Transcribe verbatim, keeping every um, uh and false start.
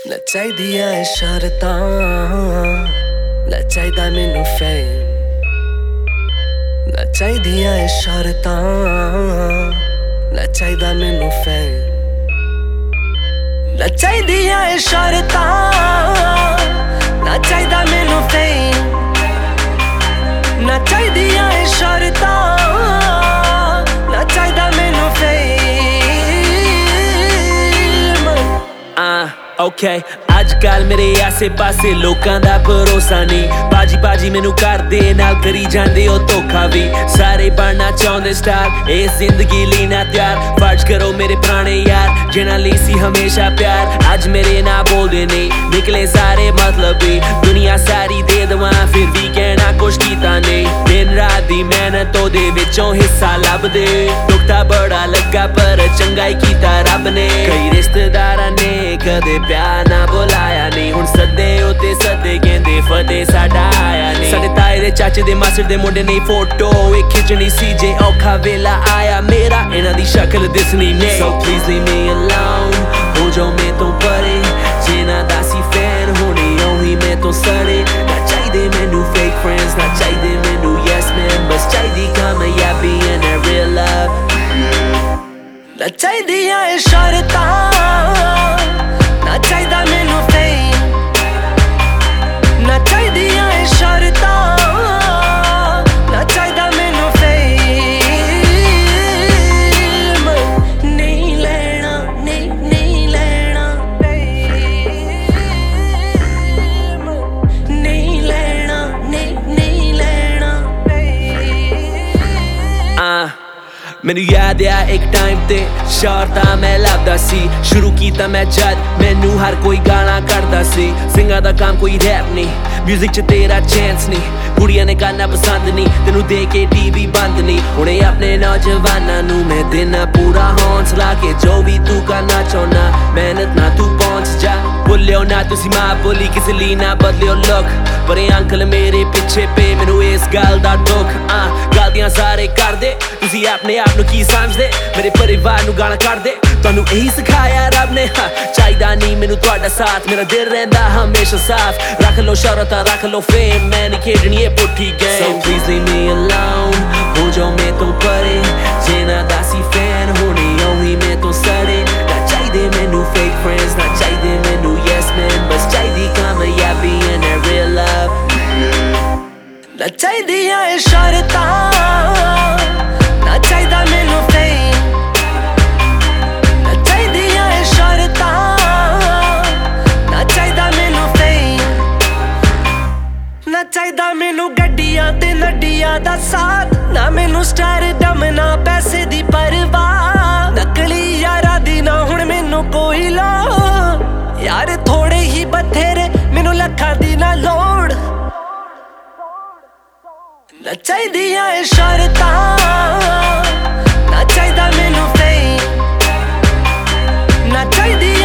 ਨਾ ਚਾਹੀਦੀਆਂ ਏ ਸ਼ਰਤਾਂ, ਨਾ ਚਾਹੀਦਾ ਮੈਨੂੰ ਫੇਮ, ਨਾ ਚਾਹੀਦੀਆਂ ਏ ਸ਼ਰਤਾਂ, ਨਾ ਚਾਹੀਦਾ ਮੈਨੂੰ ਫੇਮ, ਨਾ ਚਾਹੀਦੀਆਂ ਏ ਸ਼ਰਤਾਂ, ਨਾ ਚਾਹੀਦਾ ਮੈਨੂੰ ਫੇਮ, ਨਾ ਚਾਹੀਦੀਆਂ ਏ ਸ਼ਰਤਾਂ, ਨਾ ਚਾਹੀਦਾ ਮੈਨੂੰ ਫੇਮ। ਓਕੇ ਅੱਜ ਕੱਲ ਮੇਰੇ ਆਸੇ ਪਾਸੇ ਲੋਕਾਂ ਦਾ ਭਰੋਸਾ ਨਹੀਂ, ਬਾਜੀ ਬਾਜੀ ਮੈਨੂੰ ਕਰਦੇ ਨਾਲ ਕਰੀ ਜਾਂਦੇ ਉਹ ਧੋਖਾ ਵੀ। ਸਾਰੇ ਬਣਨਾ ਚਾਹੁੰਦੇ ਸਟਾਰ, ਇਹ ਜ਼ਿੰਦਗੀ ਲਈ ਨਾ ਤਿਆਰ। ਫਰਜ਼ ਕਰੋ ਮੇਰੇ ਪੁਰਾਣੇ ਯਾਰ ਜਿਨ੍ਹਾਂ ਲਈ ਸੀ ਹਮੇਸ਼ਾ ਪਿਆਰ, ਅੱਜ ਮੇਰੇ ਨਾਲ ਬੋਲਦੇ ਨਹੀਂ, ਨਿਕਲੇ ਸਾਰੇ ਮਤਲਬੀ। ਦੁਨੀਆ ਸਾਰੀ ਦੇ ਦਵਾਂ ਫਿਰ ਵੀ ਕਹਿਣਾ ਕੁਛ ਕੀਤਾ ਨਹੀਂ, ਦਿਨ ਰਾਤ ਦੀ ਮਿਹਨਤ ਉਹਦੇ ਵਿੱਚੋਂ ਹਿੱਸਾ ਲੱਭਦੇ। ਦੁੱਖ ਤਾਂ ਬੜਾ ਲੱਗਾ ਪਰ ਚੰਗਾ ਹੀ ਕੀਤਾ ਰੱਬ ਨੇ। ਕਈ ਰਿਸ਼ਤੇਦਾਰਾਂ ਨੇ ਕਦੇ ਪਿਆਰ ਨਾ ਬੁਲਾਇਆ ਨਹੀਂ, ਹੁਣ ਸੱਦੇ ਉਤੇ ਸੱਦੇ ਕਹਿੰਦੇ ਫਤਿਹ ਸਾਡਾ ਆਇਆ ਨਹੀਂ। ਸਾਡੇ ਤਾਏ ਦੇ ਚਾਚੇ ਦੇ ਮਾਸੜ ਦੇ ਮੁੰਡੇ ਨੇ ਫੋਟੋ ਇਹ ਖਿੱਚਣੀ ਸੀ, ਜੇ ਔਖਾ ਵੇਲਾ ਆਇਆ ਮੇਰਾ ਇਹਨਾਂ ਦੀ ਸ਼ਕਲ ਦਿਸਣੀ ਨਹੀਂ। So please leave me alone, ਹੋ ਜਾਓ ਮੈਂ ਤੋਂ ਪਰੇ, ਜਿਨ੍ਹਾਂ ਦਾ ਸੀ ਫੈਨ ਹੋਣੇ ਉਹੀ ਮੈਂ ਤੋਂ ਸੜੇ। ਨਾ ਚਾਹੀਦੇ ਮੈਨੂੰ fake friends, ਨਾ ਚਾਹੀਦੇ ਮੈਨੂੰ yes man, ਬਸ ਚਾਹੀਦੀ ਕਾਮਯਾਬੀ and a real love। ਨਾ ਚਾਹੀਦੀਆਂ ਏ ਸ਼ਰਤਾਂ, ਨਾ ਚਾਹੀਦਾ ਮੈਨੂੰ ਫੇਮ, ਨਾ ਚਾਹੀਦੀਆਂ ਏ ਸ਼ਰਤਾਂ, ਨਾ ਚਾਹੀਦਾ ਮੈਨੂੰ ਫੇਮ। ਨਹੀਂ ਲੈਣਾ, ਨਹੀਂ ਨਹੀਂ ਲੈਣਾ ਫੇਮ, ਨਹੀਂ ਲੈਣਾ, ਨਹੀਂ ਨਹੀਂ ਲੈਣਾ ਫੇਮ। ਆ ਮੈਨੂੰ ਯਾਦ ਆ ਇੱਕ ਟਾਈਮ ਤੇ ਸ਼ੌਹਰਤਾਂ ਮੈਂ ਲੱਭਦਾ ਸੀ, ਸ਼ੁਰੂ ਕੀਤਾ ਮੈਂ ਜਦ ਮੈਨੂੰ ਹਰ ਕੋਈ ਗਾਲਾਂ ਕੱਢਦਾ ਸੀ। ਸਿੰਗਰ ਦਾ ਕੰਮ ਕੋਈ ਰੈਪ ਨਹੀਂ, ਮਿਊਜ਼ਿਕ ਚ ਤੇਰਾ ਚਾਂਸ ਨਹੀਂ, ਕੁੜੀਆਂ ਨੇ ਗਾਣਾ ਪਸੰਦ ਨਹੀਂ, ਤੈਨੂੰ ਦੇ ਕੇ ਟੀਵੀ ਬੰਦ ਨਹੀਂ। ਹੁਣੇ ਆਪਣੇ ਨੌਜਵਾਨਾਂ ਨੂੰ ਮੈਂ ਦੇਣਾ ਪੂਰਾ ਹੌਂਸਲਾ ਕੇ ਜੋ ਵੀ ਤੂੰ ਕਰਨਾ ਚਾਹੁੰਦਾ ਮਿਹਨਤ ਨਾਲ ਤੂੰ ਪਹੁੰਚ ਜਾ। ਭੁੱਲਿਓ ਨਾ ਤੁਸੀਂ ਮਾਂ ਬੋਲੀ ਕਿਸੇ ਲਈ ਨਾ ਬਦਲਿਓ ਲੁੱਕ, ਪਰ ਇਹ ਅੰਕਲ ਮੇਰੇ ਪਿੱਛੇ ਪਏ ਮੈਨੂੰ ਇਸ ਗੱਲ ਦਾ ਦੁੱਖ। ਆ ਗਲਤੀਆਂ ਸਾਰੇ ਕਰਦੇ, ਤੁਸੀਂ ਆਪਣੇ ਆਪ ਨੂੰ ਕੀ ਸਮਝਦੇ, ਮੇਰੇ ਪਰਿਵਾਰ ਨੂੰ ਗਾਲਾਂ ਕੱਢਦੇ, ਤੁਹਾਨੂੰ ਇਹੀ ਸਿਖਾਇਆ ਰੱਬ ਨੇ। ਚਾਹੀਦਾ ਨਹੀਂ ਮੈਨੂੰ ਤੁਹਾਡਾ ਸਾਥ, ਮੇਰਾ ਦਿਲ ਰਹਿੰਦਾ ਹਮੇਸ਼ਾ ਸਾਫ਼। ਰੱਖ ਲੋ ਸ਼ੌਹਰਤਾਂ ਰੱਖ ਲੋ ਫੇਮ, ਮੈਂ ਨਹੀਂ ਖੇਡਣੀ ਇਹ ਪੁੱਠੀ game. So please leave me alone, ਹੋ ਜਾਓ ਮੈਂ ਤੋਂ ਪਰੇ, ਜਿਨ੍ਹਾਂ ਦਾ ਸੀ ਫੈਨ ਹੋਣੇ ਉਹੀ ਮੈਂ ਤੋਂ ਸੜੇ। ਨਾ ਚਾਹੀਦੇ ਮੈਨੂੰ fake friends, ਨਾ ਚਾਹੀਦੇ ਮੈਨੂੰ yes man, ਬਸ ਚਾਹੀਦੀ ਕਾਮਯਾਬੀ and a real love। ਨਾ ਚਾਹੀਦੀਆਂ ਏ ਸ਼ਰਤਾਂ, ਨਾ ਚਾਹੀਦਾ ਮੈਨੂੰ ਫੇਮ, ਨਾ ਚਾਹੀਦੀਆਂ ਏ ਸ਼ਰਤਾਂ, ਨਾ ਚਾਹੀਦਾ ਮੈਨੂੰ ਫੇਮ। ਨਾ ਚਾਹੀਦਾ ਮੈਨੂੰ ਗੱਡੀਆਂ ਤੇ ਨੱਡੀਆਂ ਦਾ ਸਾਥ, ਨਾ ਮੈਨੂੰ ਸਟਾਰਡਮ ਨਾ ਪੈਸੇ ਦੀ ਪਰਵਾਹ, ਨਕਲੀ ਯਾਰਾਂ ਦੀ ਨਾ ਹੁਣ ਮੈਨੂੰ ਕੋਈ ਲੋੜ, ਯਾਰ ਥੋੜੇ ਹੀ ਬਥੇਰੇ ਮੈਨੂੰ ਲੱਖਾਂ ਦੀ ਨਾ ਲੋੜ। ਨਾ ਚਾਹੀਦੀਆਂ ਏ ਸ਼ਰਤਾਂ, ਨਾ ਚਾਹੀਦਾ ਮੈਨੂੰ ਫੇਮ, ਨਾ ਚਾਹੀਦੀ